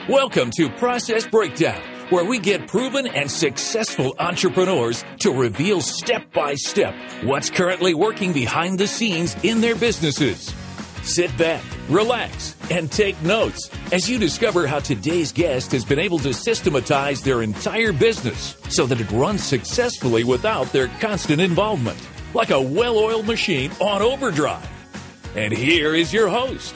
Welcome to Process Breakdown, where we get proven and successful entrepreneurs to reveal step by step what's currently working behind the scenes in their businesses. Sit back, relax, and take notes as you discover how today's guest has been able to systematize their entire business so that it runs successfully without their constant involvement, like a well-oiled machine on overdrive. And here is your host.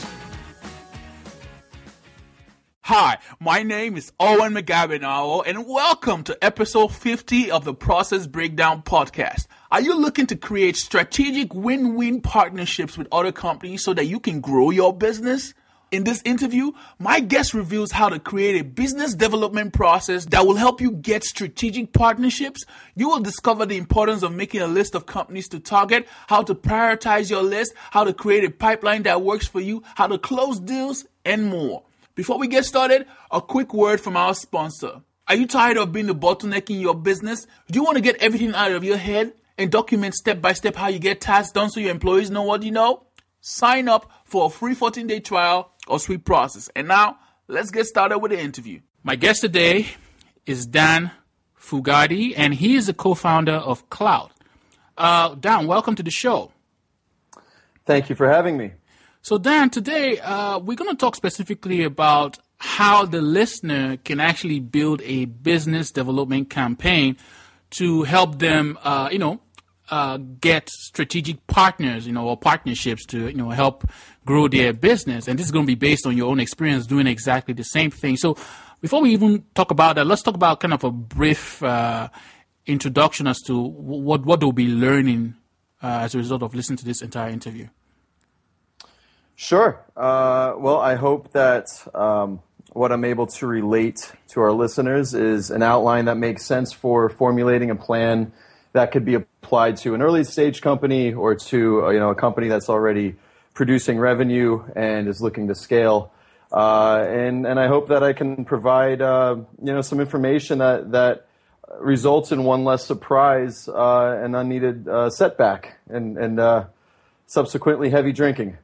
Hi, my name is Owen McGavin, and welcome to episode 50 of the Process Breakdown podcast. Are you looking to create strategic win-win partnerships with other companies so that you can grow your business? In this interview, my guest reveals how to create a business development process that will help you get strategic partnerships. You will discover the importance of making a list of companies to target, how to prioritize your list, how to create a pipeline that works for you, how to close deals, and more. Before we get started, a quick word from our sponsor. Are you tired of being the bottleneck in your business? Do you want to get everything out of your head and document step by step how you get tasks done so your employees know what you know? Sign up for a free 14-day trial of Sweet Process. And now, let's get started with the interview. My guest today is Dan Fugadi, and he is the co-founder of Klout. Dan, welcome to the show. Thank you for having me. So Dan, today we're going to talk specifically about how the listener can actually build a business development campaign to help them, get strategic partners, or partnerships to, help grow their business. And this is going to be based on your own experience doing exactly the same thing. So before we even talk about that, let's talk about kind of a brief introduction as to what they'll be learning as a result of listening to this entire interview. Sure. Well, I hope that what I'm able to relate to our listeners is an outline that makes sense for formulating a plan that could be applied to an early stage company or to a company that's already producing revenue and is looking to scale. And I hope that I can provide some information that results in one less surprise and unneeded setback and subsequently heavy drinking.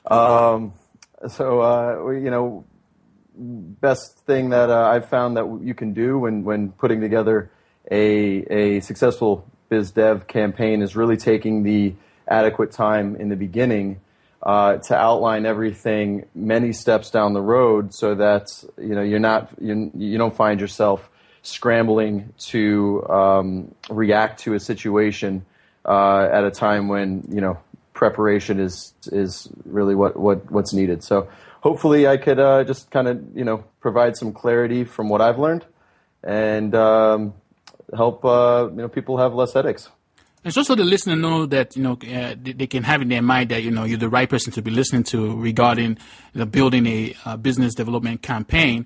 Best thing that I've found that you can do when putting together a successful biz dev campaign is really taking the adequate time in the beginning to outline everything many steps down the road, so that you don't find yourself scrambling to react to a situation at a time when preparation is really what's needed. So hopefully I could just kind of provide some clarity from what I've learned and help people have less headaches. And just so the listener know that they can have in their mind that you're the right person to be listening to regarding building a business development campaign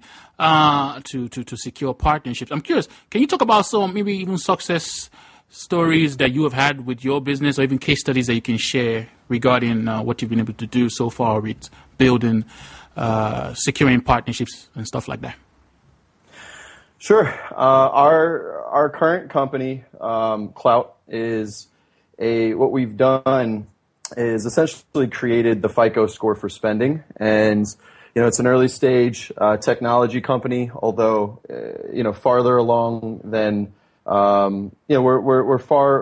to secure partnerships. I'm curious, can you talk about some maybe even success stories that you have had with your business, or even case studies that you can share regarding what you've been able to do so far with building, securing partnerships and stuff like that? Sure. Our current company, Klout, is what we've done is essentially created the FICO score for spending, and it's an early stage technology company, although farther along than we're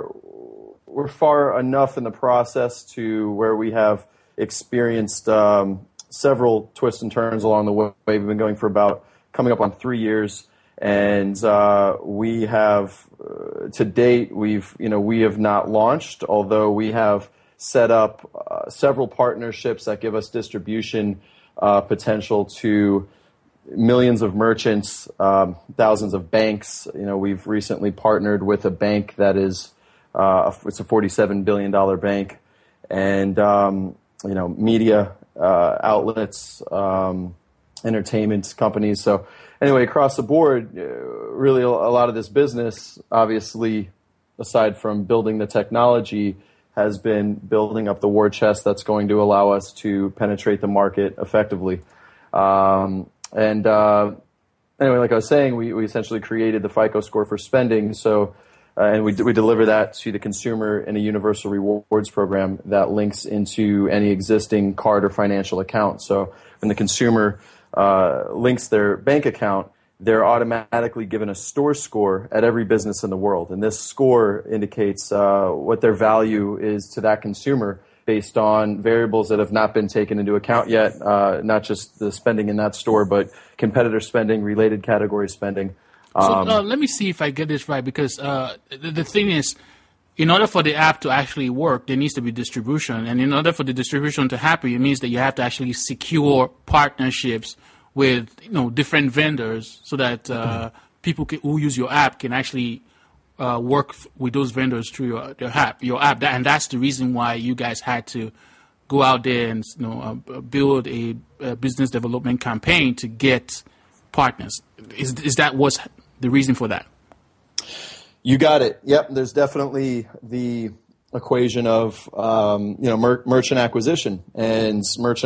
far enough in the process to where we have experienced several twists and turns along the way. We've been going for about coming up on 3 years, and we have to date we have not launched, although we have set up several partnerships that give us distribution potential to millions of merchants, thousands of banks. We've recently partnered with a bank that is it's a $47 billion bank, and media outlets, entertainment companies. So anyway, across the board, really a lot of this business, obviously, aside from building the technology, has been building up the war chest that's going to allow us to penetrate the market effectively. Anyway, like I was saying, we essentially created the FICO score for spending. So, and we deliver that to the consumer in a universal rewards program that links into any existing card or financial account. So when the consumer links their bank account, they're automatically given a store score at every business in the world. And this score indicates what their value is to that consumer based on variables that have not been taken into account yet, not just the spending in that store, but competitor spending, related category spending. So let me see if I get this right, because the thing is, in order for the app to actually work, there needs to be distribution. And in order for the distribution to happen, it means that you have to actually secure partnerships with different vendors so that people who use your app can actually work with those vendors through your app. And that's the reason why you guys had to go out there and build a business development campaign to get partners. Is that what's the reason for that? You got it. Yep. There's definitely the equation of merchant acquisition and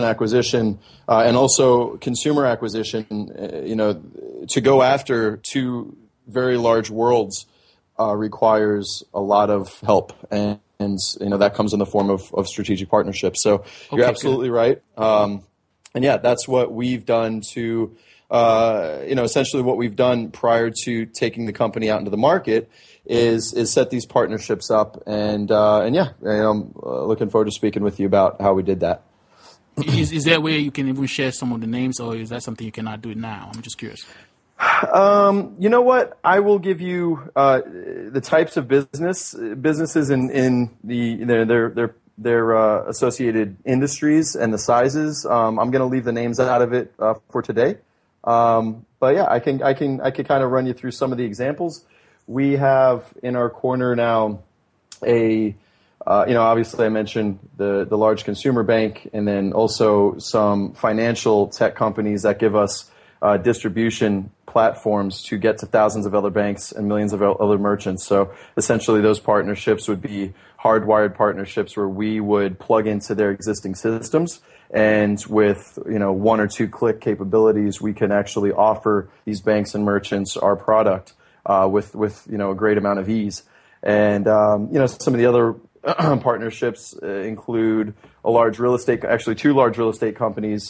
also consumer acquisition. To go after two very large worlds requires a lot of help, and that comes in the form of strategic partnerships. So you're absolutely right. And yeah, that's what we've done to. Essentially what we've done prior to taking the company out into the market is set these partnerships up, and I'm looking forward to speaking with you about how we did that. Is there a way you can even share some of the names, or is that something you cannot do now? I'm just curious. You know what? I will give you the types of businesses in their associated industries and the sizes. I'm going to leave the names out of it for today. But yeah, I can kind of run you through some of the examples. We have in our corner now obviously I mentioned the large consumer bank, and then also some financial tech companies that give us distribution platforms to get to thousands of other banks and millions of other merchants. So essentially those partnerships would be hardwired partnerships where we would plug into their existing systems. And with one or two click capabilities, we can actually offer these banks and merchants our product with a great amount of ease. And some of the other partnerships include two large real estate companies.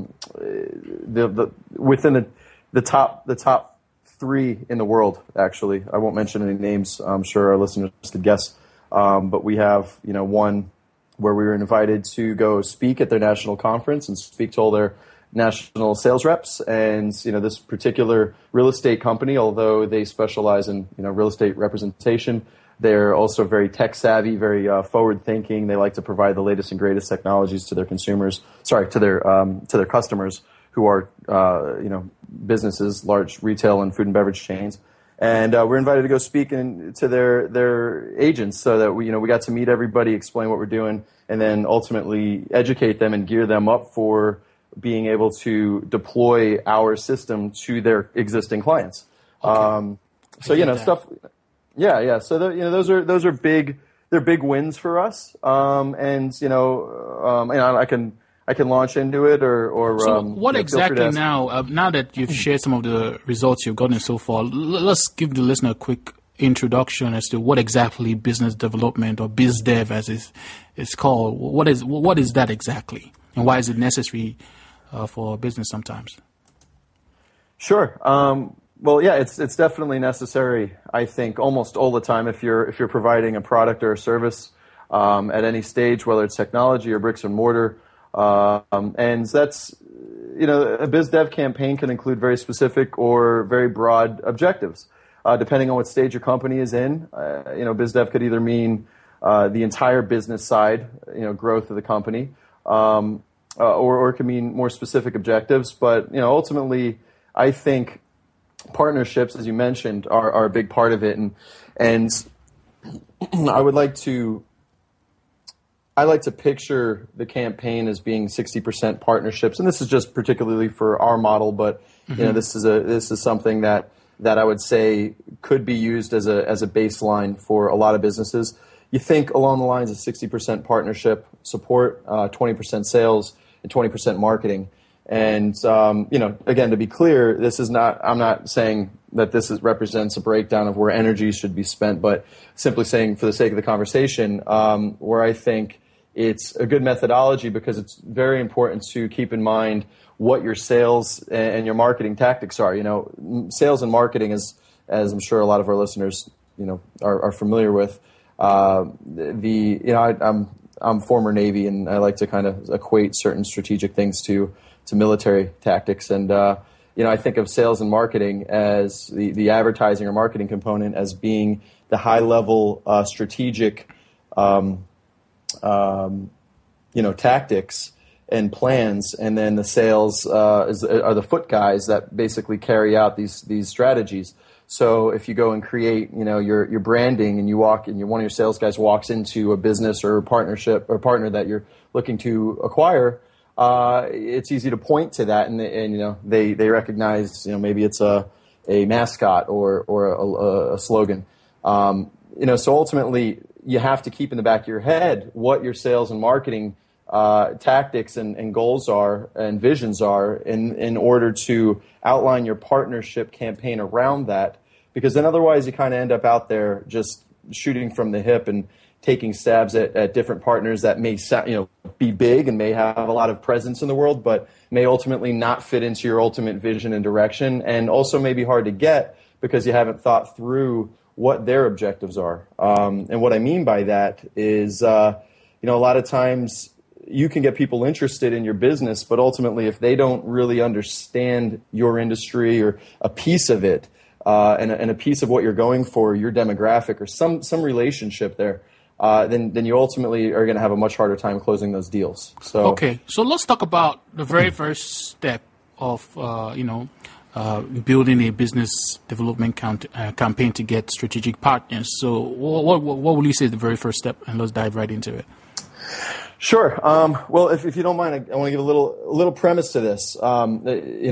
Within the top three in the world, actually. I won't mention any names. I'm sure our listeners could guess. But we have one where we were invited to go speak at their national conference and speak to all their national sales reps. And, this particular real estate company, although they specialize in, real estate representation, they're also very tech savvy, very forward thinking. They like to provide the latest and greatest technologies to their to their customers who are, businesses, large retail and food and beverage chains. And we're invited to go speak to their agents so that we got to meet everybody, explain what we're doing, and then ultimately educate them and gear them up for being able to deploy our system to their existing clients. Okay. Stuff. Yeah. So those are big. They're big wins for us. I can launch into it or. So what exactly now? Now that you've shared some of the results you've gotten so far, let's give the listener a quick introduction as to what exactly business development or biz dev, as it's called. What is that exactly, and why is it necessary for business sometimes? Sure. Well, yeah, it's definitely necessary. I think almost all the time if you're providing a product or a service at any stage, whether it's technology or bricks and mortar. And that's, a biz dev campaign can include very specific or very broad objectives, depending on what stage your company is in. Biz dev could either mean the entire business side, growth of the company, or it can mean more specific objectives. But ultimately, I think partnerships, as you mentioned, are a big part of it, and I like to picture the campaign as being 60% partnerships, and this is just particularly for our model. But this is something that I would say could be used as a baseline for a lot of businesses. You think along the lines of 60% partnership support, 20% sales, and 20% marketing. And again, to be clear, I'm not saying that this represents a breakdown of where energy should be spent, but simply saying for the sake of the conversation, where I think it's a good methodology, because it's very important to keep in mind what your sales and your marketing tactics are. Sales and marketing is, as I'm sure a lot of our listeners, are familiar with. I'm former Navy, and I like to kind of equate certain strategic things to military tactics. And I think of sales and marketing as the advertising or marketing component as being the high level strategic tactics and plans, and then the sales are the foot guys that basically carry out these strategies. So if you go and create, your branding, and one of your sales guys walks into a business or a partnership or partner that you're looking to acquire, it's easy to point to that, and they recognize, maybe it's a mascot or a slogan. So ultimately, you have to keep in the back of your head what your sales and marketing tactics and goals are and visions are in order to outline your partnership campaign around that, because then otherwise you kind of end up out there just shooting from the hip and taking stabs at different partners that may be big and may have a lot of presence in the world, but may ultimately not fit into your ultimate vision and direction, and also may be hard to get because you haven't thought through what their objectives are. And what I mean by that is, a lot of times you can get people interested in your business, but ultimately if they don't really understand your industry or a piece of it, and a piece of what you're going for, your demographic or some relationship there, then you ultimately are going to have a much harder time closing those deals. So okay, so let's talk about the very first step of building a business development campaign to get strategic partners. So what will you say is the very first step? And let's dive right into it. Sure. Well, if you don't mind, I want to give a little premise to this. And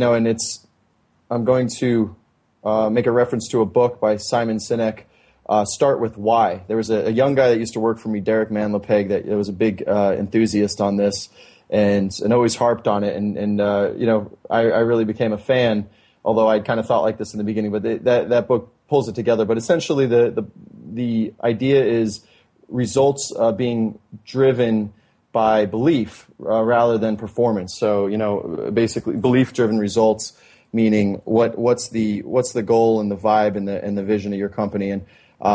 I'm going to make a reference to a book by Simon Sinek, Start With Why. There was a young guy that used to work for me, Derek Manlepeg, that was a big enthusiast on this and always harped on it. And I really became a fan, although I kind of thought like this in the beginning. But that book pulls it together. But essentially, the idea is results being driven by belief rather than performance. So basically, belief-driven results, meaning what's the goal and the vibe and the vision of your company, and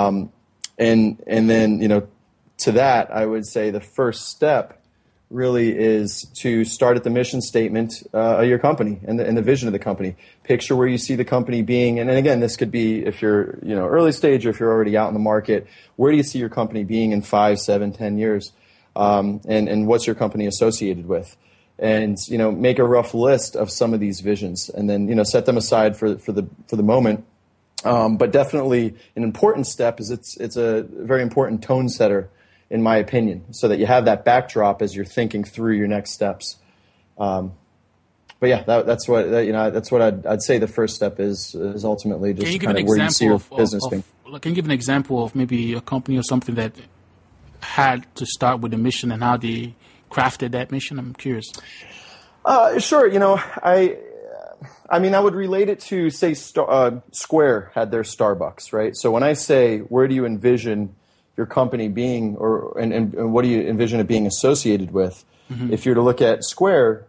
then to that I would say the first step really is to start at the mission statement of your company and the vision of the company. Picture where you see the company being, and again, this could be if you're early stage or if you're already out in the market. Where do you see your company being in 5, 7, 10 years, and what's your company associated with? And make a rough list of some of these visions, and then set them aside for the moment. But definitely an important step is it's a very important tone setter, in my opinion, so that you have that backdrop as you're thinking through your next steps. But yeah, that's what I'd say. The first step is ultimately just kind of where you see your business being. Can you give an example of maybe a company or something that had to start with a mission and how they crafted that mission? I'm curious. Sure. I would relate it to, say, Square had their Starbucks, right? So when I say, where do you envision your company being, and what do you envision it being associated with? Mm-hmm. If you're to look at Square,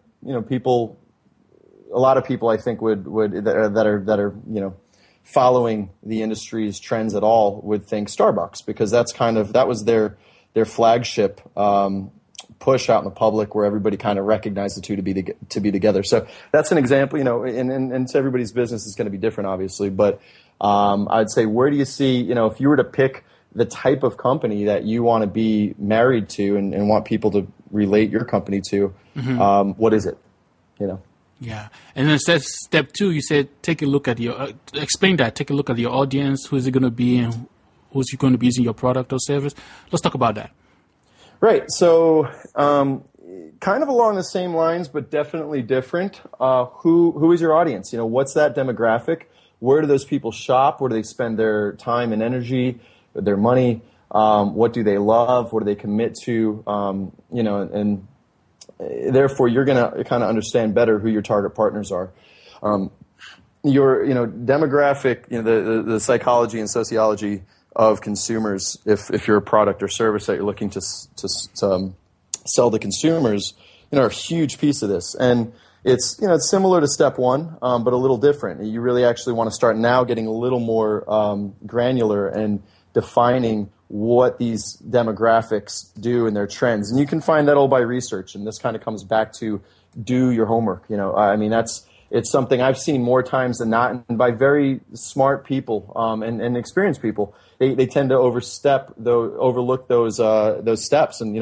a lot of people I think would that are following the industry's trends at all would think Starbucks, because that was their flagship push out in the public, where everybody kind of recognized the two to be together. So that's an example, and so everybody's business is going to be different, obviously. But I'd say, where do you see, if you were to pick the type of company that you want to be married to and want people to relate your company to, mm-hmm. What is it? Yeah, and then step 2, you said take a look at your explain that. Take a look at your audience. Who is it going to be, and who's going to be using your product or service? Let's talk about that. Right. So, kind of along the same lines, but definitely different. Who is your audience? What's that demographic? Where do those people shop? Where do they spend their time and energy, their money? What do they love? What do they commit to? And therefore, you're going to kind of understand better who your target partners are. Your demographic, the psychology and sociology of consumers, if you're a product or service that you're looking to sell to consumers, are a huge piece of this. And it's similar to step one, but a little different. You really actually want to start now getting a little more granular and defining what these demographics do and their trends. And you can find that all by research. And this kind of comes back to do your homework. It's something I've seen more times than not, and by very smart people and experienced people. They tend to overlook those steps. And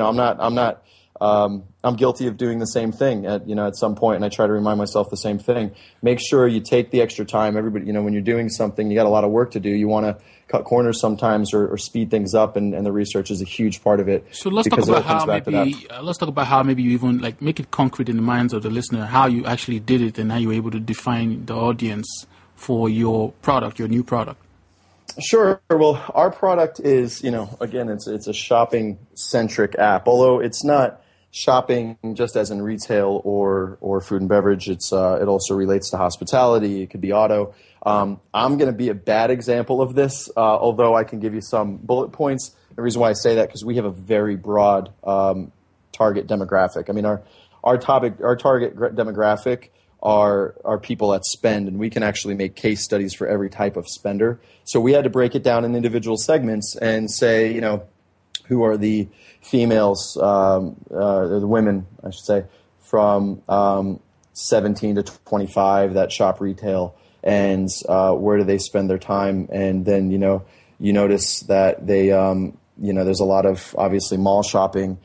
I'm guilty of doing the same thing at some point, and I try to remind myself the same thing. Make sure you take the extra time. Everybody, when you're doing something, you got a lot of work to do. You want to cut corners sometimes or speed things up, and the research is a huge part of it. So let's talk about how maybe you even make it concrete in the minds of the listener, how you actually did it and how you were able to define the audience for your product, your new product. Sure. Well, our product is, again, it's a shopping-centric app, although it's not shopping just as in retail or food and beverage. It also relates to hospitality. It could be auto. I'm going to be a bad example of this, although I can give you some bullet points. The reason why I say that, because we have a very broad target demographic. I mean, our target demographic are people that spend, and we can actually make case studies for every type of spender. So we had to break it down in individual segments and say, who are the females, the women, I should say, from 17 to 25 that shop retail, and where do they spend their time? And then, you notice that they, there's a lot of obviously mall shopping.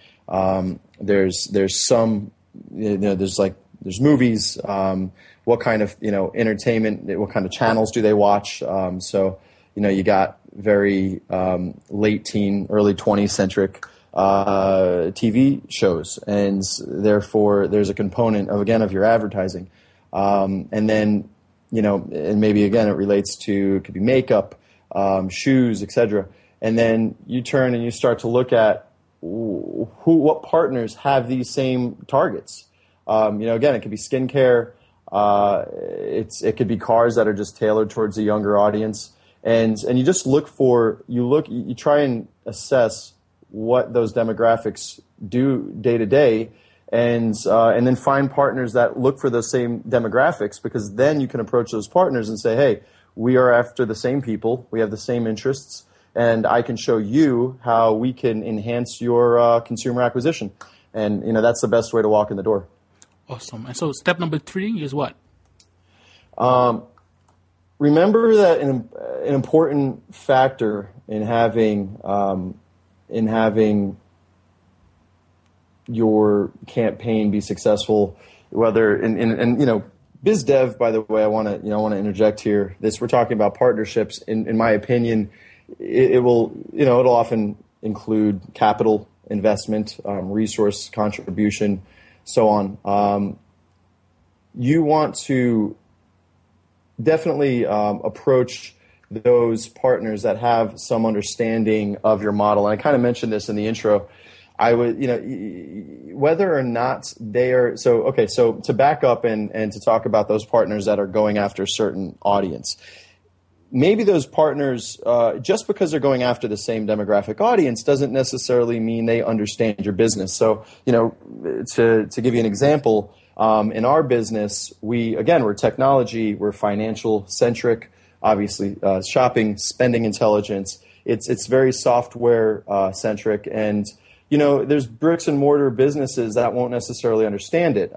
There's some, there's movies. What kind of entertainment? What kind of channels do they watch? So you got very late teen, early 20s centric TV shows, and therefore there's a component of your advertising, and then and maybe again it relates to, it could be makeup, shoes, etc. And then you turn and you start to look at what partners have these same targets. Again, it could be skincare. It could be cars that are just tailored towards a younger audience, and you just you try and assess what those demographics do day to day, and then find partners that look for those same demographics, because then you can approach those partners and say, hey, we are after the same people, we have the same interests, and I can show you how we can enhance your consumer acquisition, and that's the best way to walk in the door. Awesome. And so step number 3 is what? Remember that an important factor in having your campaign be successful, whether in biz dev, by the way, I want to interject here. We're talking about partnerships. In my opinion, it'll often include capital investment, resource contribution, so on. You want to definitely approach those partners that have some understanding of your model. And I kind of mentioned this in the intro. I would, whether or not they are, so to back up and to talk about those partners that are going after a certain audience. Maybe those partners, just because they're going after the same demographic audience doesn't necessarily mean they understand your business. So, to give you an example, in our business, we're technology, we're financial centric, obviously, shopping, spending intelligence. It's very software centric, and there's bricks and mortar businesses that won't necessarily understand it.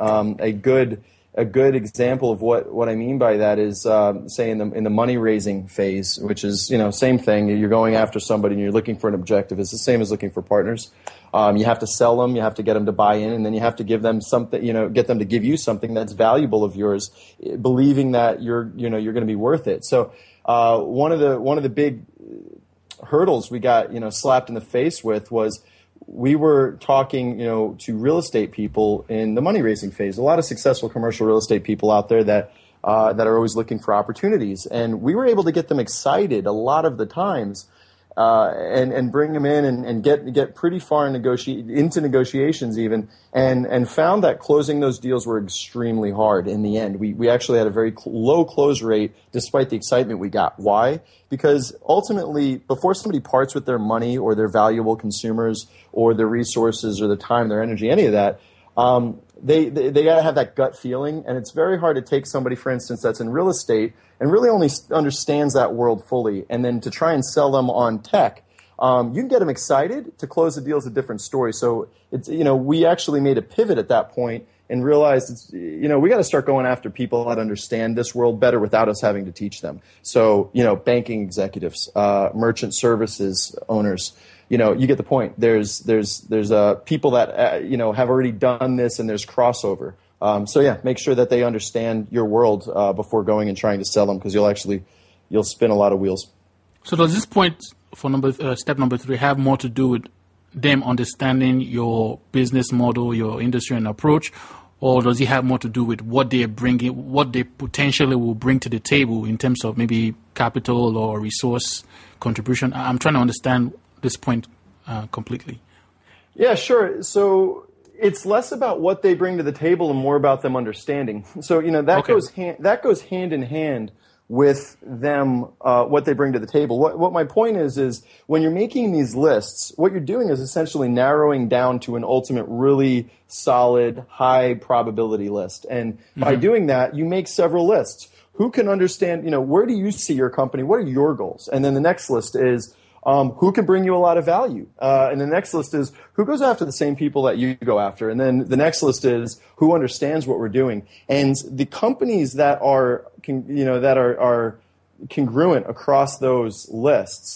A good example of what I mean by that is, say in the money raising phase, which is same thing. You're going after somebody and you're looking for an objective. It's the same as looking for partners. You have to sell them, you have to get them to buy in, and then you have to give them something. Get them to give you something that's valuable of yours, believing that you're going to be worth it. So one of the big hurdles we got slapped in the face with was, we were talking, to real estate people in the money raising phase. A lot of successful commercial real estate people out there that are always looking for opportunities, and we were able to get them excited a lot of the times, and bring them in and get pretty far into negotiations even, and found that closing those deals were extremely hard in the end. We actually had a very low close rate despite the excitement we got. Why? Because ultimately, before somebody parts with their money or their valuable consumers or their resources or their time, their energy, any of that, they got to have that gut feeling, and it's very hard to take somebody, for instance, that's in real estate and really only understands that world fully, and then to try and sell them on tech. You can get them excited. To close the deal is a different story. So it's, we actually made a pivot at that point and realized we got to start going after people that understand this world better without us having to teach them. So, banking executives, merchant services owners, you get the point. There's people that, have already done this, and there's crossover. Make sure that they understand your world before going and trying to sell them, because you'll spin a lot of wheels. So does this point for step number 3 have more to do with them understanding your business model, your industry and approach, or does it have more to do with what they are bringing, what they potentially will bring to the table in terms of maybe capital or resource contribution? I'm trying to understand this point completely. Yeah, sure. So it's less about what they bring to the table and more about them understanding. So that goes hand in hand with them, what they bring to the table. What my point is when you're making these lists, what you're doing is essentially narrowing down to an ultimate really solid, high probability list. And by doing that, you make several lists. Who can understand, where do you see your company? What are your goals? And then the next list is, who can bring you a lot of value? And the next list is who goes after the same people that you go after? And then the next list is who understands what we're doing. And the companies that are congruent across those lists,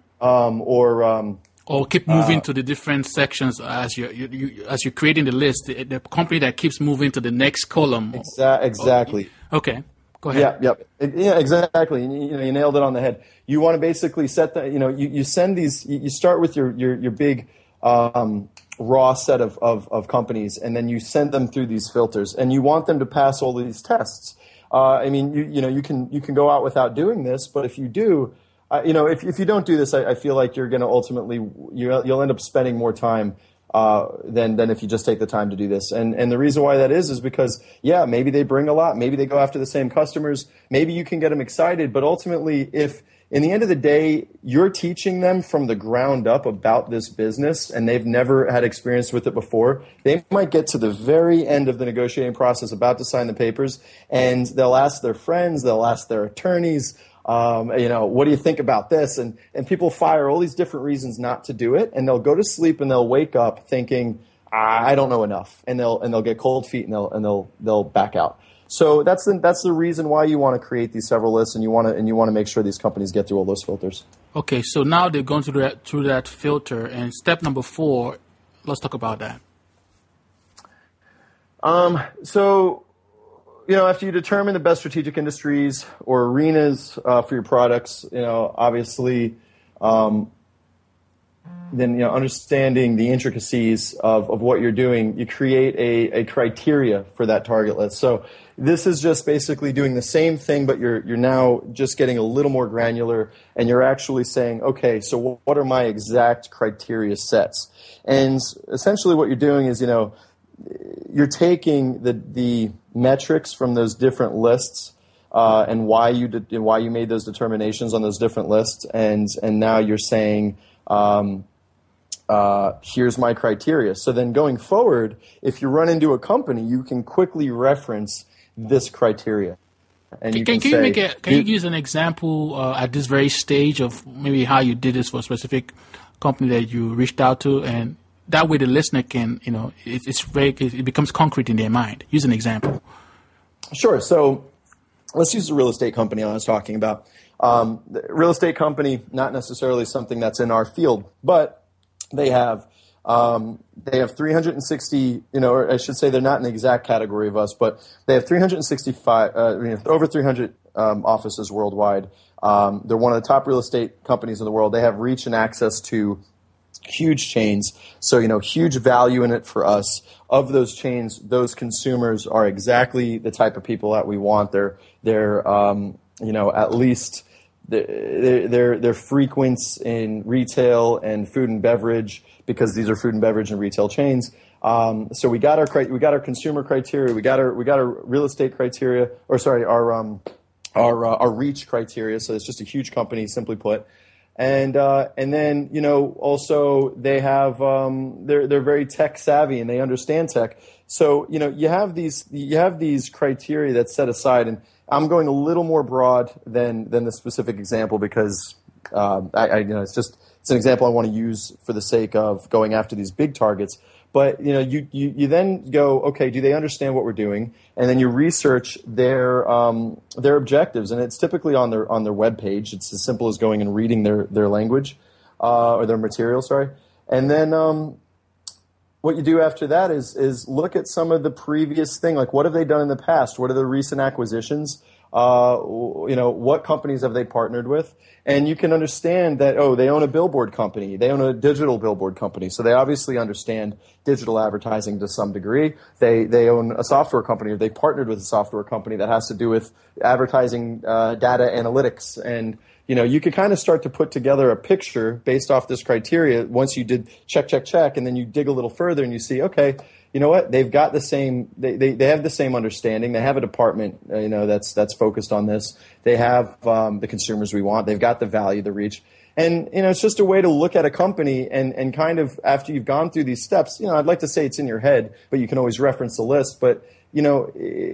or keep moving to the different sections as you're creating the list. The company that keeps moving to the next column. Exactly. Okay. Go ahead. Yeah, exactly. You nailed it on the head. You want to basically set you send these. You start with your big raw set of companies, and then you send them through these filters, and you want them to pass all these tests. You can go out without doing this, but if you do, if you don't do this, I feel like you're going to ultimately you'll end up spending more time than if you just take the time to do this. And the reason why that is because, maybe they bring a lot. Maybe they go after the same customers. Maybe you can get them excited. But ultimately, if in the end of the day, you're teaching them from the ground up about this business and they've never had experience with it before, they might get to the very end of the negotiating process, about to sign the papers, and they'll ask their friends, they'll ask their attorneys, what do you think about this? And people fire all these different reasons not to do it, and they'll go to sleep and they'll wake up thinking, I don't know enough, and they'll get cold feet and they'll back out. So that's the reason why you want to create these several lists, and you want to make sure these companies get through all those filters. Okay, so now they've gone through that filter, and step number 4, let's talk about that. After you determine the best strategic industries or arenas for your products, obviously, then understanding the intricacies of what you're doing, you create a criteria for that target list. So this is just basically doing the same thing, but you're now just getting a little more granular, and you're actually saying, okay, so what are my exact criteria sets? And essentially, what you're doing is, you're taking the metrics from those different lists and why you made those determinations on those different lists, and now you're saying, here's my criteria. So then going forward, if you run into a company, you can quickly reference this criteria. And can you use an example at this very stage of maybe how you did this for a specific company that you reached out to, and that way the listener can, it becomes concrete in their mind. Use an example. Sure. So let's use the real estate company I was talking about. The real estate company, not necessarily something that's in our field, but they have 360, or I should say they're not in the exact category of us, but they have 365, over 300 offices worldwide. They're one of the top real estate companies in the world. They have reach and access to huge chains, so huge value in it for us. Of those chains, those consumers are exactly the type of people that we want. They're at least they're frequent in retail and food and beverage, because these are food and beverage and retail chains. So we got our consumer criteria, we got our real estate criteria, our reach criteria. So it's just a huge company, simply put. And then, you know, also they have they're very tech savvy and they understand tech. So, you know, you have these criteria that's set aside, and I'm going a little more broad than the specific example because you know, it's an example I want to use for the sake of going after these big targets. But, you know, you then go, okay, do they understand what we're doing? And then you research their objectives, and it's typically on their web page. It's as simple as going and reading their language or their material, sorry. And then what you do after that is look at some of the previous thing, like what have they done in the past? What are the recent acquisitions? You know, what companies have they partnered with? And you can understand that, oh, they own a billboard company. They own a digital billboard company. So they obviously understand digital advertising to some degree. They own a software company, or they partnered with a software company that has to do with advertising data analytics. And, you know, you could kind of start to put together a picture based off this criteria once you did check, and then you dig a little further and you see, okay, you know what? They've got the same. They have the same understanding. They have a department, you know, that's focused on this. They have the consumers we want. They've got the value, the reach, and you know, it's just a way to look at a company and kind of after you've gone through these steps. You know, I'd like to say it's in your head, but you can always reference the list. But you know,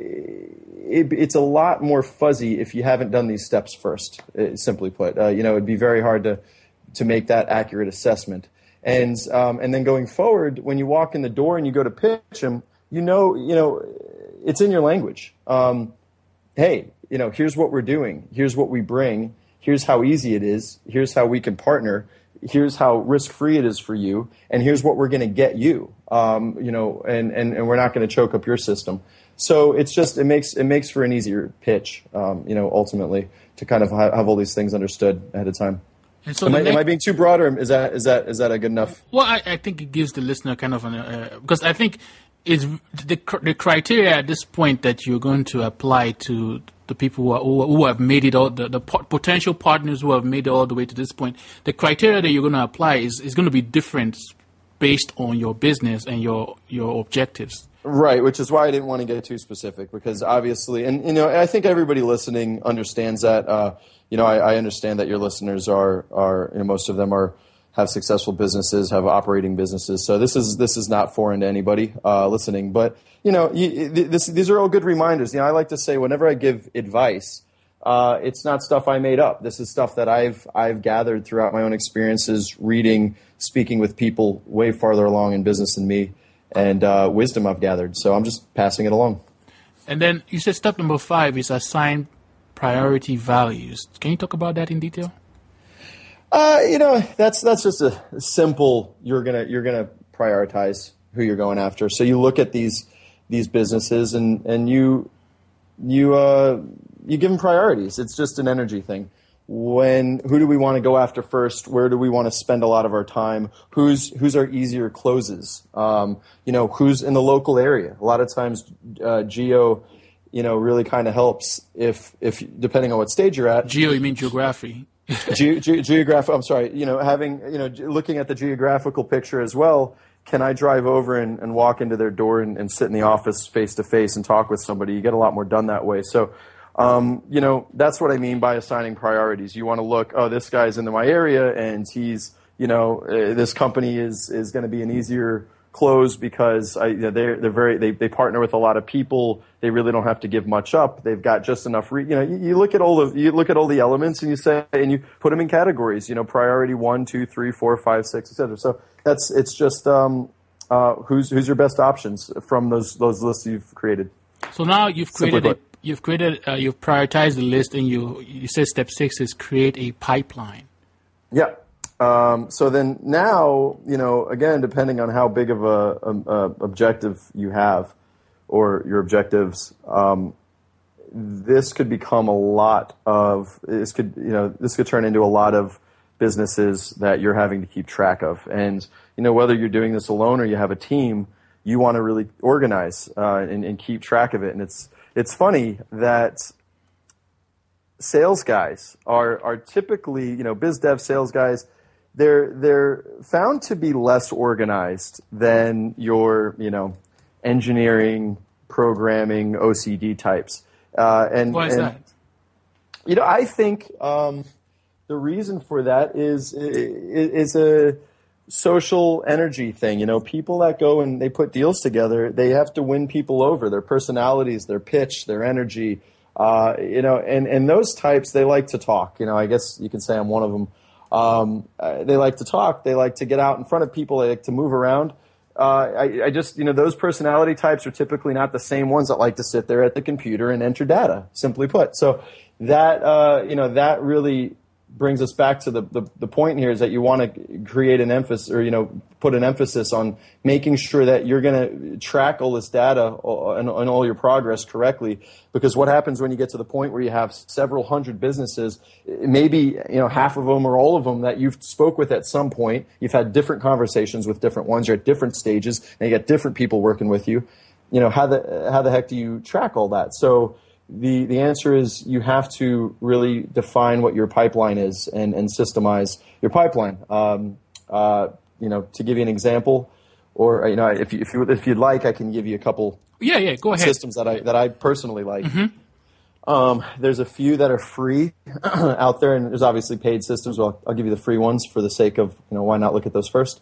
it's a lot more fuzzy if you haven't done these steps first. Simply put, you know, it'd be very hard to make that accurate assessment. And then going forward, when you walk in the door and you go to pitch them, you know, it's in your language. Hey, you know, here's what we're doing. Here's what we bring. Here's how easy it is. Here's how we can partner. Here's how risk-free it is for you. And here's what we're going to get you. You know, and we're not going to choke up your system. So it's just it makes for an easier pitch. You know, ultimately to kind of have all these things understood ahead of time. And so am I being too broad, or is that a good enough? Well, I think it gives the listener kind of an because I think it's the criteria at this point that you're going to apply to the people who have made it all, the potential partners who have made it all the way to this point. The criteria that you're going to apply is going to be different based on your business and your objectives. Right, which is why I didn't want to get too specific, because obviously, and you know, I think everybody listening understands that. You know, I understand that your listeners are you know, most of them have successful businesses, have operating businesses. So this is not foreign to anybody listening. But you know, these are all good reminders. You know, I like to say whenever I give advice, it's not stuff I made up. This is stuff that I've gathered throughout my own experiences, reading, speaking with people way farther along in business than me, and wisdom I've gathered. So I'm just passing it along. And then you said step number 5 is assign priority values. Can you talk about that in detail? You know, that's just a simple. You're gonna prioritize who you're going after. So you look at these businesses and you give them priorities. It's just an energy thing. Who do we want to go after first? Where do we want to spend a lot of our time? Who's our easier closes? You know, who's in the local area? A lot of times, geo, you know, really kind of helps if depending on what stage you're at. Geo, you mean geography? Geographic. I'm sorry. You know, looking at the geographical picture as well. Can I drive over and walk into their door and sit in the office face to face and talk with somebody? You get a lot more done that way. So, you know, that's what I mean by assigning priorities. You want to look, oh, this guy's in my area and he's, you know, this company is going to be an easier close because they partner with a lot of people. They really don't have to give much up. They've got just enough. You look at all the elements and you put them in categories. You know, priority 1, 2, 3, 4, 5, 6, etc. So it's just who's your best options from those lists you've created. So now you've prioritized the list, and you said step 6 is create a pipeline. Yeah. So then now, you know, again, depending on how big of a objective you have or your objectives, this could become this could turn into a lot of businesses that you're having to keep track of. And, you know, whether you're doing this alone or you have a team, you want to really organize and keep track of it. And it's funny that sales guys are typically, you know, biz dev sales guys, they're found to be less organized than your, you know, engineering, programming, OCD types. Why is that? You know, I think The reason for that is a social energy thing. People that go and they put deals together, they have to win people over, their personalities, their pitch, their energy, and those types, they like to talk. I guess you can say I'm one of them. They like to talk. They like to get out in front of people. They like to move around. I just, those personality types are typically not the same ones that like to sit there at the computer and enter data, simply put. So that, that really brings us back to the point here, is that you want to create an emphasis, or put an emphasis on making sure that you're going to track all this data and all your progress correctly. Because what happens when you get to the point where you have several hundred businesses, maybe half of them or all of them that you've spoke with at some point, you've had different conversations with different ones, you're at different stages, and you got different people working with you. How the heck do you track all that? So the answer is you have to really define what your pipeline is and systemize your pipeline. To give you an example, or if you'd like, I can give you a couple. Yeah, go ahead. Systems that I personally like. Mm-hmm. There's a few that are free out there, and there's obviously paid systems. Well, I'll give you the free ones for the sake of why not look at those first.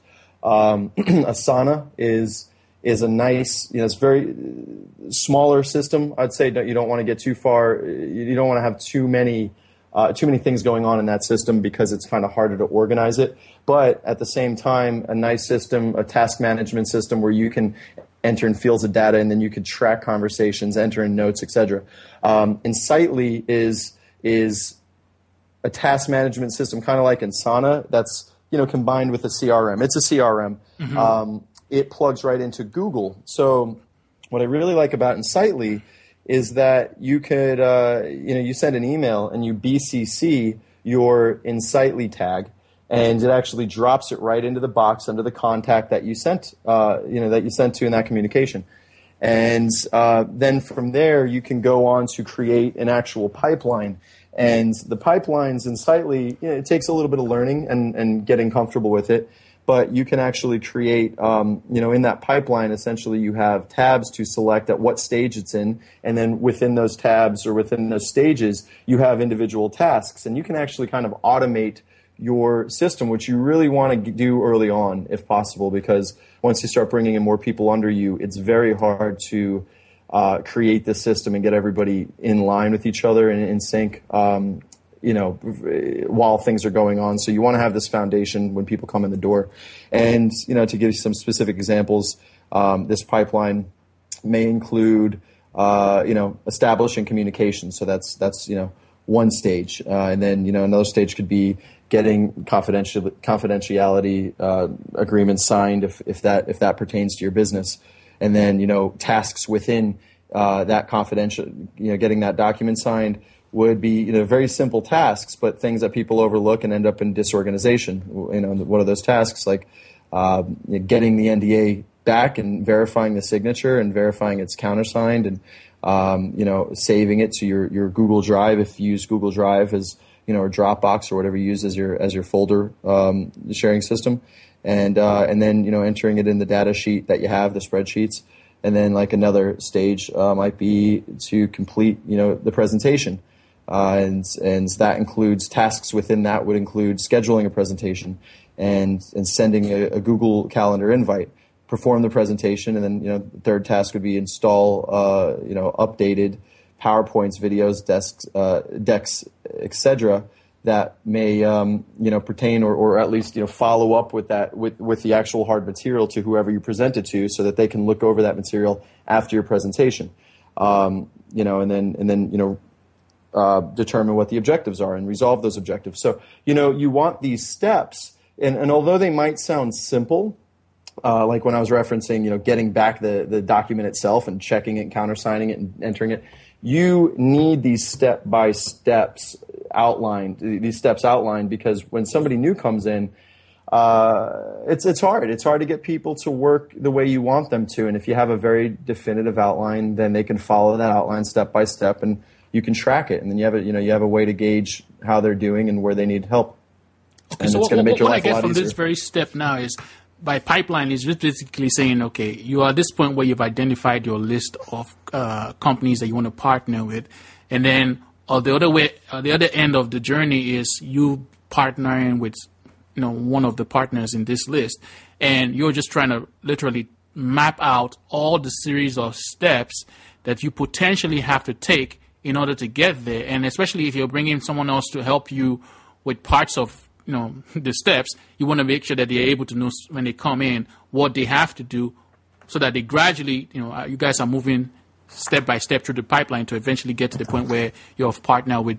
Asana is a nice, it's very smaller system. I'd say that you don't want to get too far. You don't want to have too many things going on in that system, because it's kind of harder to organize it. But at the same time, a nice system, a task management system where you can enter in fields of data, and then you could track conversations, enter in notes, etc. Insightly is a task management system, kind of like Asana, that's combined with a CRM. It's a CRM. Mm-hmm. It plugs right into Google. So what I really like about Insightly is that you could, you send an email and you BCC your Insightly tag, and it actually drops it right into the box under the contact that you sent, that you sent to in that communication. And then from there, you can go on to create an actual pipeline. And the pipelines Insightly, it takes a little bit of learning and getting comfortable with it. But you can actually create, in that pipeline, essentially you have tabs to select at what stage it's in. And then within those tabs or within those stages, you have individual tasks. And you can actually kind of automate your system, which you really want to do early on, if possible, because once you start bringing in more people under you, it's very hard to create this system and get everybody in line with each other and in sync. While things are going on. So you want to have this foundation when people come in the door. And, to give you some specific examples, this pipeline may include, establishing communication. So that's one stage. And then, another stage could be getting confidentiality agreements signed if that pertains to your business. And then, tasks within that confidential, getting that document signed would be very simple tasks, but things that people overlook and end up in disorganization. What are those tasks? Like getting the NDA back and verifying the signature and verifying it's countersigned, and saving it to your Google Drive if you use Google Drive as or Dropbox or whatever you use as your folder sharing system, and then entering it in the data sheet that you have, the spreadsheets. And then like another stage might be to complete the presentation. And that includes tasks within that would include scheduling a presentation and sending a Google Calendar invite, perform the presentation, and then the third task would be install updated PowerPoints, videos, decks, etc. that may pertain or at least follow up with that with the actual hard material to whoever you present it to, so that they can look over that material after your presentation. And then determine what the objectives are and resolve those objectives. So, you want these steps, and although they might sound simple, like when I was referencing, getting back the document itself and checking it and countersigning it and entering it, you need these steps outlined, because when somebody new comes in, it's hard. It's hard to get people to work the way you want them to. And if you have a very definitive outline, then they can follow that outline step by step, and you can track it, and then you have a way to gauge how they're doing and where they need help. Okay, and so it's going to make your life a lot what I get from easier. this very step now is, by pipeline, is just basically saying, okay, you are at this point where you've identified your list of companies that you want to partner with, and then the other end of the journey is you partnering with, one of the partners in this list, and you're just trying to literally map out all the series of steps that you potentially have to take in order to get there. And especially if you're bringing someone else to help you with parts of, the steps, you want to make sure that they're able to know when they come in what they have to do, so that they gradually, you guys are moving step by step through the pipeline to eventually get to the point where you're partner with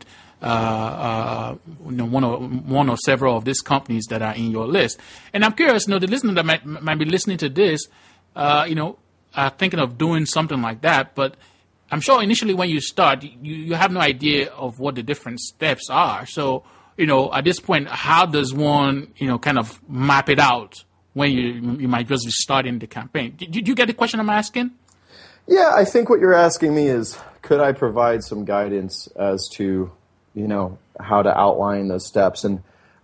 one or several of these companies that are in your list. And I'm curious, the listener that might be listening to this, are thinking of doing something like that, but I'm sure initially when you start, you have no idea of what the different steps are. So, at this point, how does one, kind of map it out when you might just be starting the campaign? Did you get the question I'm asking? Yeah, I think what you're asking me is, could I provide some guidance as to, how to outline those steps? And,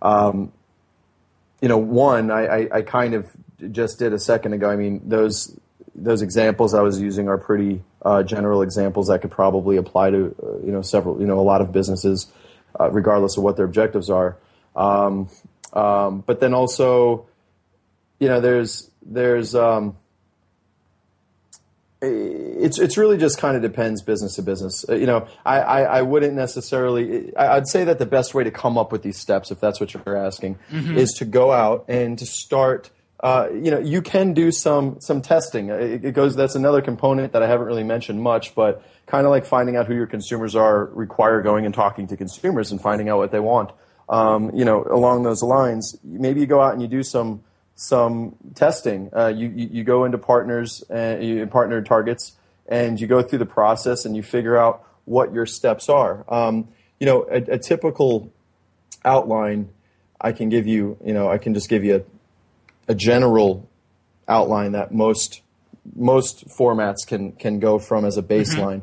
one, I kind of just did a second ago. I mean, those examples I was using are pretty general examples that could probably apply to, several, a lot of businesses, regardless of what their objectives are. But then also, there's it's really just kind of depends business to business. I wouldn't necessarily. I'd say that the best way to come up with these steps, if that's what you're asking, is to go out and to start. You can do some testing. That's another component that I haven't really mentioned much, but kind of like finding out who your consumers are require going and talking to consumers and finding out what they want. Along those lines, maybe you go out and you do some testing. You go into partners and partner targets, and you go through the process and you figure out what your steps are. A typical outline I can give you. I can just give you a general outline that most formats can go from as a baseline.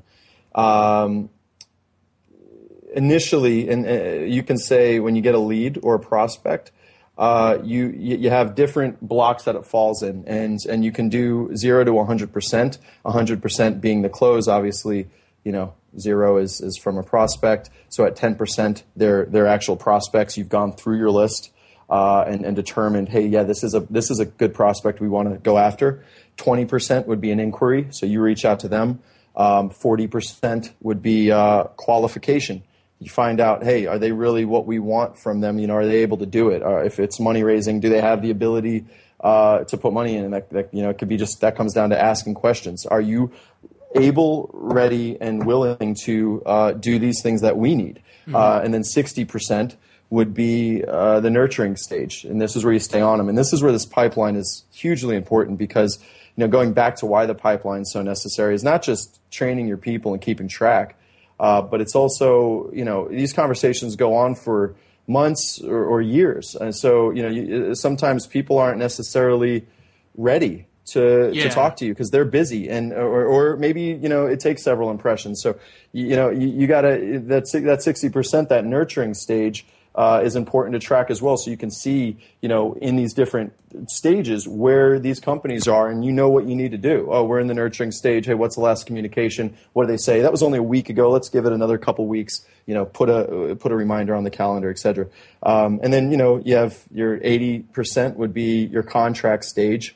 Initially, and you can say when you get a lead or a prospect, you have different blocks that it falls in, and you can do 0 to 100%. 100% being the close, obviously. 0 is from a prospect. So at 10%, they're actual prospects. You've gone through your list. And determined, hey, yeah, this is a good prospect we want to go after. 20% would be an inquiry, so you reach out to them. 40% would be qualification. You find out, hey, are they really what we want from them? Are they able to do it? Or if it's money raising, do they have the ability to put money in? And that it could be just that comes down to asking questions. Are you able, ready, and willing to do these things that we need? And then 60% would be the nurturing stage, and this is where you stay on them. And this is where this pipeline is hugely important because, going back to why the pipeline is so necessary is not just training your people and keeping track, but it's also, these conversations go on for months or years. And so, sometimes people aren't necessarily ready to talk to you because they're busy or maybe, it takes several impressions. So, you gotta, that 60%, that nurturing stage, is important to track as well, so you can see, in these different stages where these companies are, and what you need to do. Oh, we're in the nurturing stage. Hey, what's the last communication? What do they say? That was only a week ago. Let's give it another couple weeks. Put a reminder on the calendar, et cetera. And then you have your 80% would be your contract stage,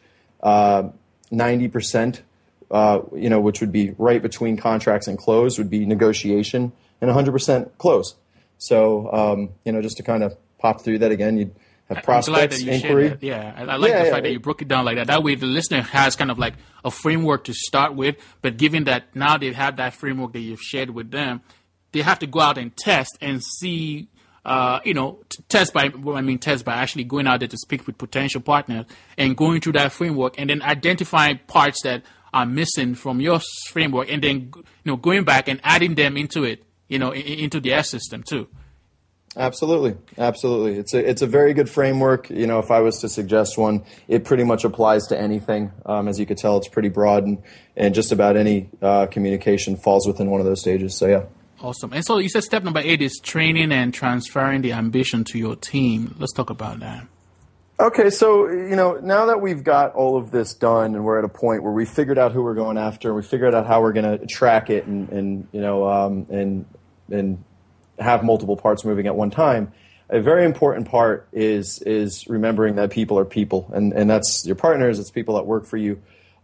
90%, which would be right between contracts and close, would be negotiation, and 100% close. So, just to kind of pop through that again, you'd have prospects, inquiry. Yeah, I like the fact that you broke it down like that. That way the listener has kind of like a framework to start with, but given that now they have that framework that you've shared with them, they have to go out and test and see, test by actually going out there to speak with potential partners and going through that framework and then identifying parts that are missing from your framework and then, going back and adding them into it. Into the S system too. Absolutely. It's a very good framework. If I was to suggest one, it pretty much applies to anything. As you could tell, it's pretty broad, and just about any communication falls within one of those stages. So yeah. Awesome. And so you said step number 8 is training and transferring the ambition to your team. Let's talk about that. Okay, so now that we've got all of this done, and we're at a point where we figured out who we're going after, we figured out how we're going to track it, and have multiple parts moving at one time. a very important part is remembering that people are people, and that's your partners, it's people that work for you.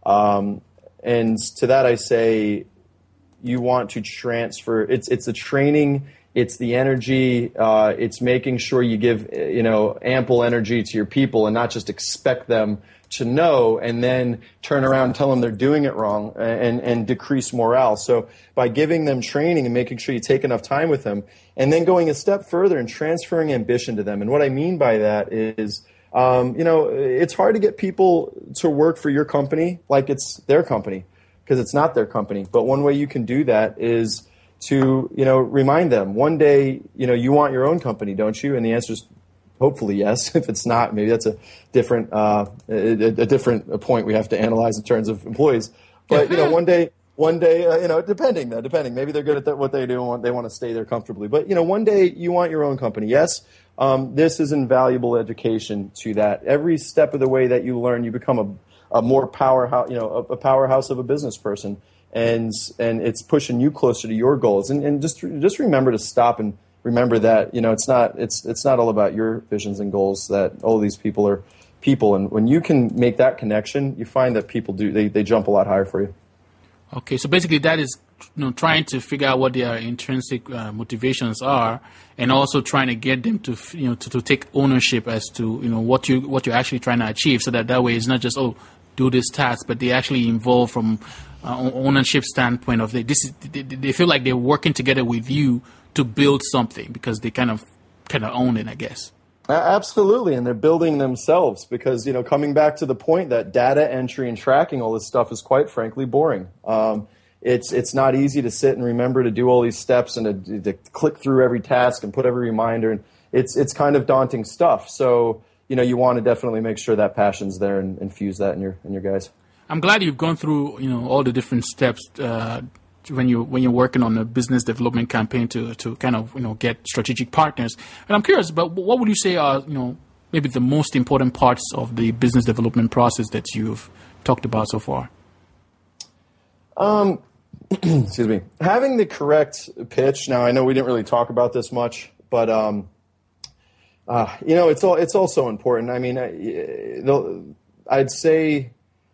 And to that I say, you want to transfer. It's the training, it's the energy, it's making sure you give ample energy to your people and not just expect them to know and then turn around and tell them they're doing it wrong and decrease morale. So by giving them training and making sure you take enough time with them, and then going a step further and transferring ambition to them. And what I mean by that is, it's hard to get people to work for your company like it's their company, because it's not their company. But one way you can do that is to, remind them, one day, you want your own company, don't you? And the answer is hopefully yes. If it's not, maybe that's a different point we have to analyze in terms of employees. But, one day, depending, maybe they're good at what they do and they want to stay there comfortably. But, one day you want your own company. Yes, this is invaluable education to that. Every step of the way that you learn, you become a more powerhouse, a powerhouse of a business person, and it's pushing you closer to your goals. And just remember to stop and remember that it's not all about your visions and goals. That all these people are people, and when you can make that connection, you find that people they jump a lot higher for you. Okay, so basically that is trying to figure out what their intrinsic motivations are, and also trying to get them to to take ownership as to what you're actually trying to achieve, so that way it's not just do this task, but they actually involve from ownership standpoint of they feel like they're working together with you to build something because they kind of own it, I guess. Absolutely, and they're building themselves because, coming back to the point that data entry and tracking all this stuff is quite frankly boring. It's not easy to sit and remember to do all these steps and to click through every task and put every reminder, and it's kind of daunting stuff. So, you want to definitely make sure that passion's there and infuse that in your guys. I'm glad you've gone through, all the different steps when you're working on a business development campaign to kind of get strategic partners. And I'm curious, but what would you say are maybe the most important parts of the business development process that you've talked about so far? Excuse me. Having the correct pitch. Now I know we didn't really talk about this much, but it's all so important. I mean, I'd say,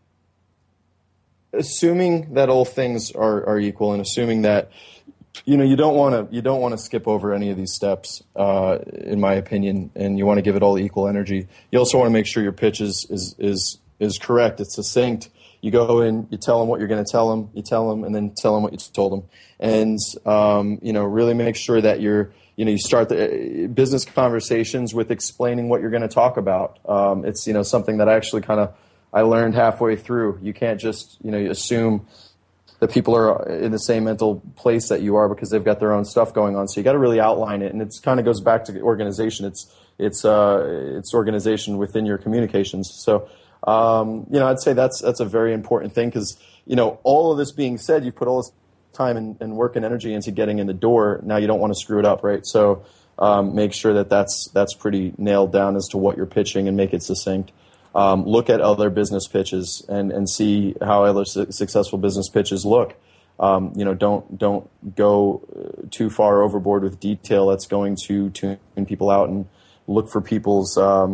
assuming that all things are equal, and assuming that you don't want to skip over any of these steps, in my opinion, and you want to give it all equal energy. You also want to make sure your pitch is correct. It's succinct. You go in, you tell them what you're going to tell them, you tell them, and then tell them what you told them, and really make sure that you start the business conversations with explaining what you're going to talk about. It's something that I learned halfway through. You can't just assume that people are in the same mental place that you are because they've got their own stuff going on. So you got to really outline it, and it kind of goes back to organization. It's organization within your communications. So I'd say that's a very important thing because all of this being said, you put all this time and work and energy into getting in the door. Now you don't want to screw it up, right? So make sure that's pretty nailed down as to what you're pitching and make it succinct. Look at other business pitches and see how other successful business pitches look. Don't go too far overboard with detail. That's going to tune people out, and look for people's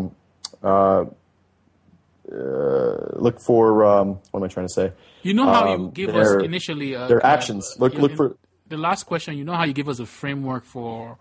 look for what am I trying to say? How you give us initially their actions. Look for the last question. How you give us a framework for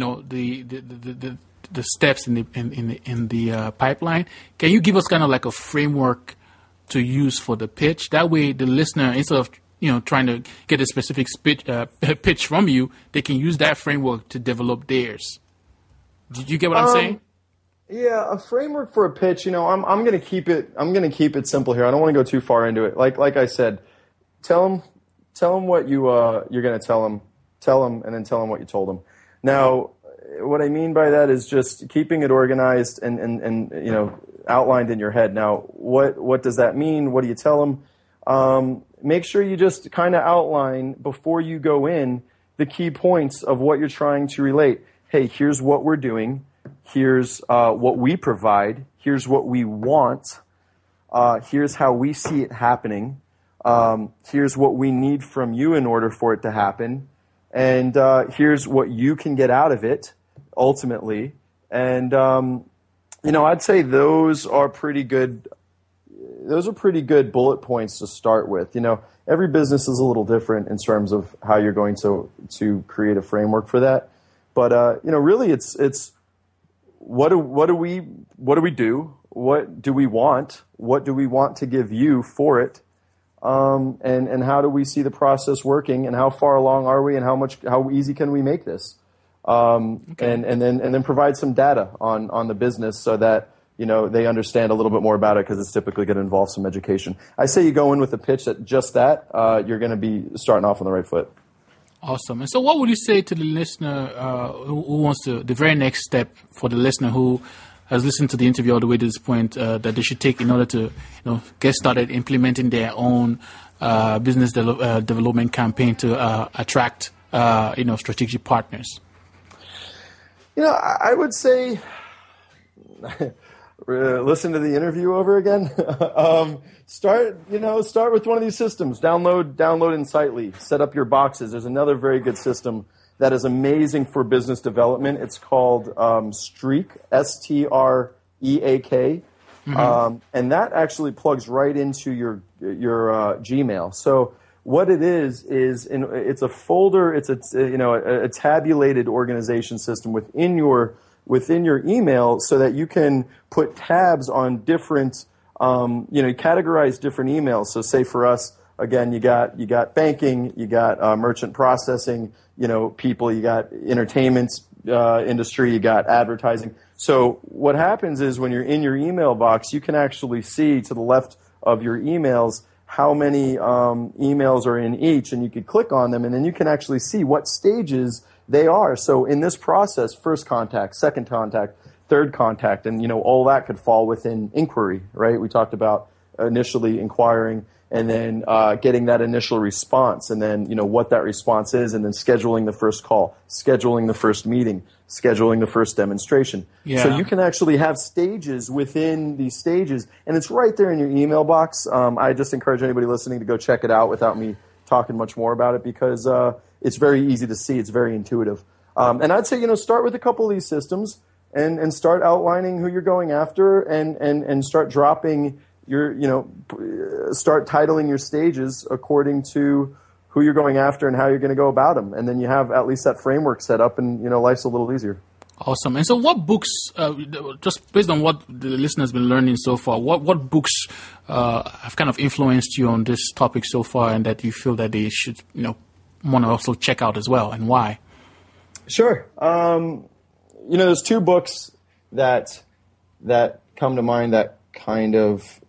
the steps in the pipeline. Can you give us kind of like a framework to use for the pitch? That way, the listener, instead of trying to get a specific pitch from you, they can use that framework to develop theirs. Did you get what I'm saying? Yeah, a framework for a pitch. I'm going to keep it simple here. I don't want to go too far into it. Like I said, tell them what you're going to tell them, and then tell them what you told them. Now, what I mean by that is just keeping it organized and outlined in your head. Now, what does that mean? What do you tell them? Make sure you just kind of outline before you go in the key points of what you're trying to relate. Hey, here's what we're doing. Here's what we provide. Here's what we want. Here's how we see it happening. Here's what we need from you in order for it to happen. And here's what you can get out of it, ultimately. And I'd say those are pretty good. Those are pretty good bullet points to start with. Every business is a little different in terms of how you're going to create a framework for that. But really, it's what do we do? What do we want? What do we want to give you for it? And how do we see the process working? And how far along are we? And how easy can we make this? Okay. And then provide some data on the business so that they understand a little bit more about it, because it's typically going to involve some education. I say you go in with a pitch that just that, you're going to be starting off on the right foot. Awesome. And so what would you say to the listener who wants the very next step for the listener who has listened to the interview all the way to this point that they should take in order to get started implementing their own business development campaign to attract strategic partners? I would say listen to the interview over again. Start with one of these systems. Download Insightly. Set up your boxes. There's another very good system that is amazing for business development. It's called Streak, STREAK, and that actually plugs right into your Gmail. So what it is it's a folder. It's a tabulated organization system within your email, so that you can put tabs on different, categorize different emails. So say for us, again, you got banking, you got merchant processing, people, you got entertainment industry, you got advertising. So what happens is when you're in your email box, you can actually see to the left of your emails how many emails are in each, and you could click on them, and then you can actually see what stages they are. So in this process, first contact, second contact, third contact, and all that could fall within inquiry, right? We talked about initially inquiring, and then getting that initial response, and then what that response is, and then scheduling the first call, scheduling the first meeting, scheduling the first demonstration. Yeah. So you can actually have stages within these stages, and it's right there in your email box. I just encourage anybody listening to go check it out without me talking much more about it, because it's very easy to see. It's very intuitive. And I'd say, start with a couple of these systems and start outlining who you're going after, and start dropping start titling your stages according to who you're going after and how you're going to go about them. And then you have at least that framework set up, and, life's a little easier. Awesome. And so what books, just based on what the listener's been learning so far, what books have kind of influenced you on this topic so far, and that you feel that they should, want to also check out as well, and why? Sure. There's two books that come to mind that kind of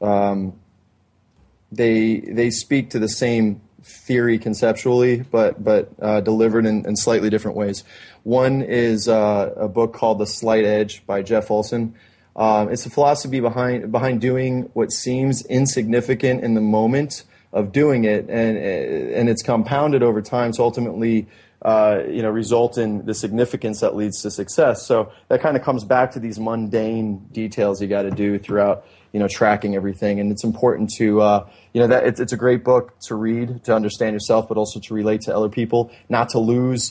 they speak to the same theory conceptually, but delivered in slightly different ways. One is a book called The Slight Edge by Jeff Olson. It's a philosophy behind doing what seems insignificant in the moment of doing it, and it's compounded over time to ultimately result in the significance that leads to success. So that kind of comes back to these mundane details you got to do throughout, tracking everything. And it's important to, that it's a great book to read, to understand yourself, but also to relate to other people, not to lose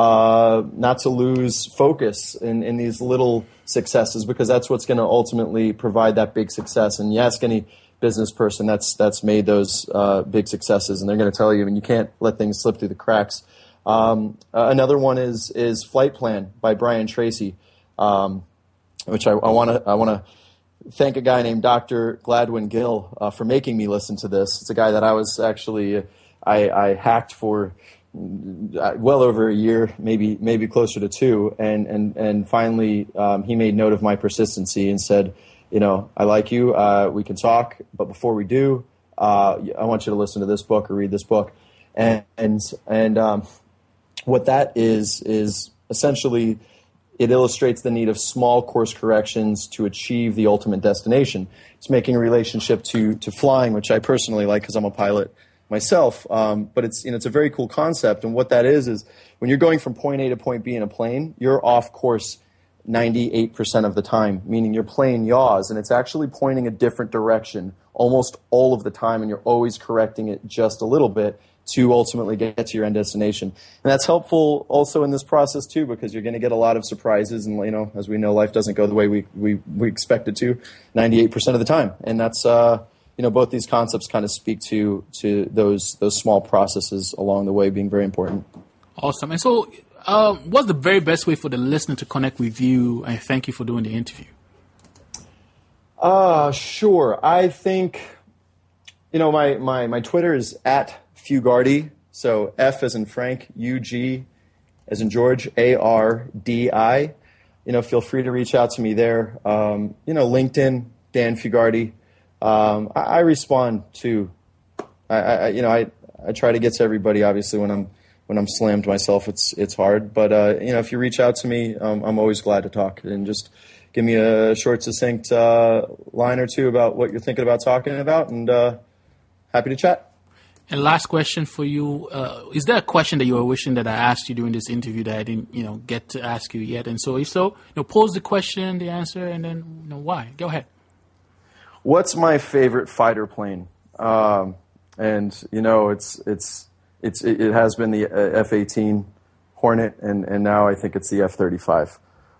focus in these little successes, because that's what's going to ultimately provide that big success. And you ask any business person that's made those big successes, and they're going to tell you, and you can't let things slip through the cracks. Another one is Flight Plan by Brian Tracy, which I want to thank a guy named Dr. Gladwin Gill for making me listen to this. It's a guy that I was actually I hacked for well over a year, maybe closer to 2, and finally he made note of my persistency and said, I like you, we can talk, but before we do, I want you to listen to this book or read this book, and what that is essentially, it illustrates the need of small course corrections to achieve the ultimate destination. It's making a relationship to flying, which I personally like because I'm a pilot myself. But it's a very cool concept. And what that is when you're going from point A to point B in a plane, you're off course 98% of the time, meaning your plane yaws, and it's actually pointing a different direction almost all of the time, and you're always correcting it just a little bit. to ultimately get to your end destination. And that's helpful also in this process too, because you're going to get a lot of surprises. And, you know, as we know, life doesn't go the way we expect it to 98% of the time. And that's, you know, both these concepts kind of speak to those small processes along the way being very important. Awesome. And so what's the very best way for the listener to connect with you? And thank you for doing the interview. Sure. I think, you know, my Twitter is @Fugardi. So F as in Frank, UG as in George, ARDI. You know, feel free to reach out to me there. You know, LinkedIn, Dan Fugardi. I respond to, I try to get to everybody. Obviously, when I'm slammed myself, it's hard. But you know, if you reach out to me, I'm always glad to talk, and just give me a short, succinct line or two about what you're thinking about talking about, and happy to chat. And last question for you: is there a question that you were wishing that I asked you during this interview that I didn't, you know, get to ask you yet? And so, if so, you know, pose the question, the answer, and then, you know, why? Go ahead. What's my favorite fighter plane? And you know, it has been the F-18 Hornet, and now I think it's the F-35.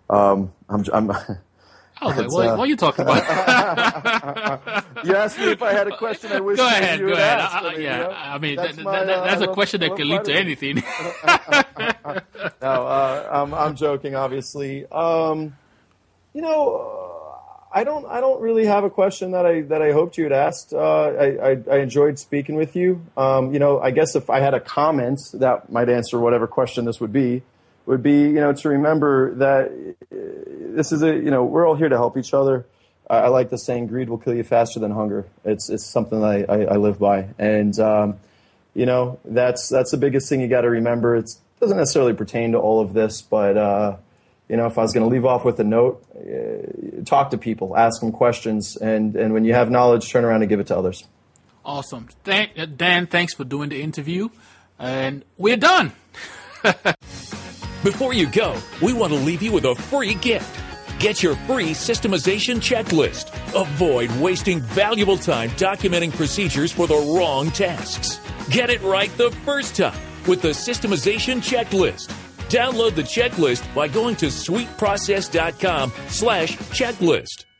I was like, what are you talking about? You asked me if I had a question I wish you would ask. I mean, that's a question that can lead to anything. No, I'm joking, obviously. You know, I don't really have a question that I hoped you had asked. I enjoyed speaking with you. You know, I guess if I had a comment that might answer whatever question this would be, you know, to remember that this is you know, we're all here to help each other. I like the saying, greed will kill you faster than hunger. It's something that I live by. And, you know, that's the biggest thing you got to remember. It doesn't necessarily pertain to all of this, but, you know, if I was going to leave off with a note, talk to people, ask them questions, and when you have knowledge, turn around and give it to others. Awesome. Dan, thanks for doing the interview. And we're done. Before you go, we want to leave you with a free gift. Get your free systemization checklist. Avoid wasting valuable time documenting procedures for the wrong tasks. Get it right the first time with the systemization checklist. Download the checklist by going to sweetprocess.com/checklist.